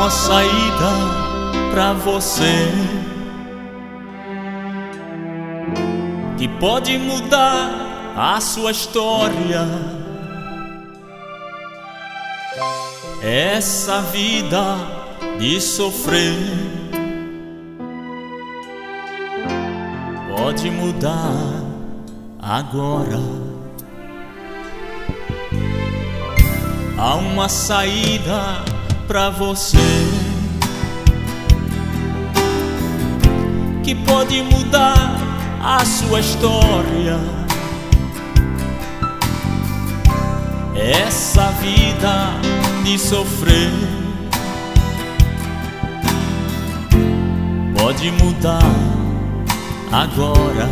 uma saída pra você que pode mudar a sua história. Essa vida de sofrer pode mudar agora. Há uma saída pra você que pode mudar a sua história. Essa vida de sofrer pode mudar agora.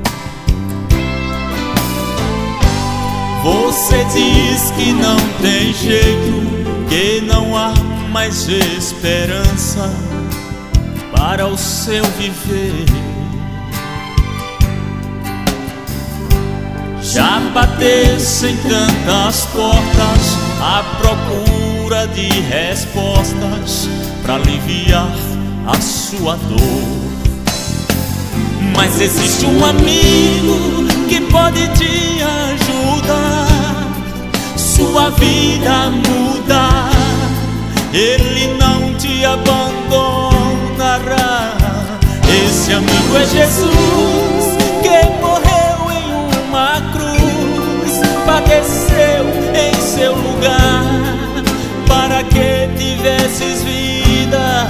Você diz que não tem jeito, que não há mais esperança para o seu viver. Já batesse em tantas portas à procura de respostas para aliviar a sua dor. Mas existe um amigo que pode te ajudar, sua vida mudar. Ele não te abandonará. Esse amigo é Jesus, que morreu em uma cruz, padeceu em seu lugar para que tivesses vida.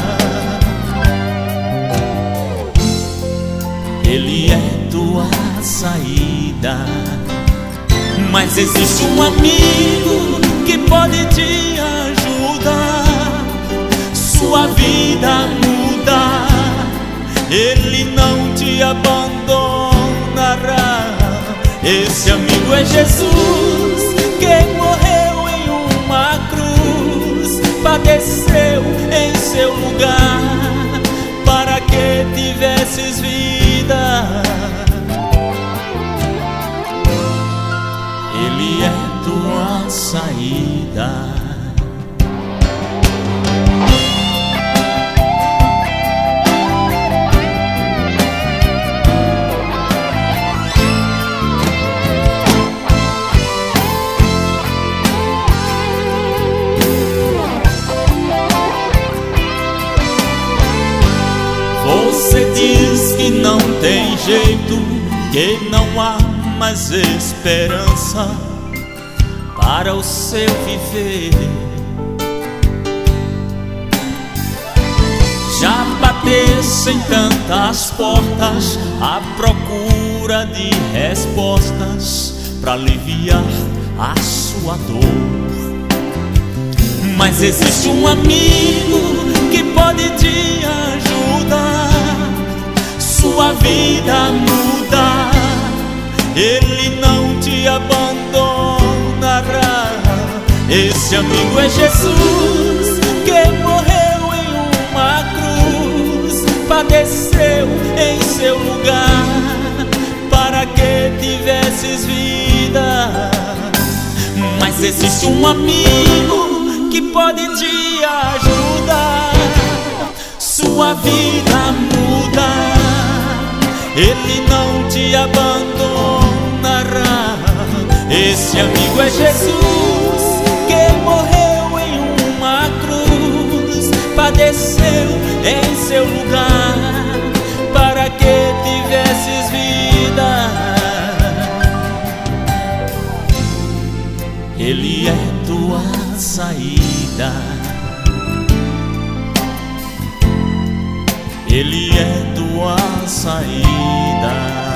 Ele é tua saída. Mas existe um amigo que pode te ajudar, sua vida mudar. Ele não te abandonará. Esse amigo é Jesus, que morreu em uma cruz, padeceu em seu lugar para que tivesses vida. Ele é tua saída. Você diz que não tem jeito, que não há mais esperança para o seu viver. Já batesse em tantas portas à procura de respostas para aliviar a sua dor. Mas existe um amigo que pode te ajudar, sua vida mudar. Ele não te abandonará. Esse amigo é Jesus, que morreu em uma cruz, padeceu em seu lugar para que tivesses vida. Mas existe um amigo que pode te ajudar, sua vida mudar. Ele não te abandonará. Esse amigo é Jesus, que morreu em uma cruz, padeceu em seu lugar para que tivesses vida. Ele é tua saída. Ele é tua saída.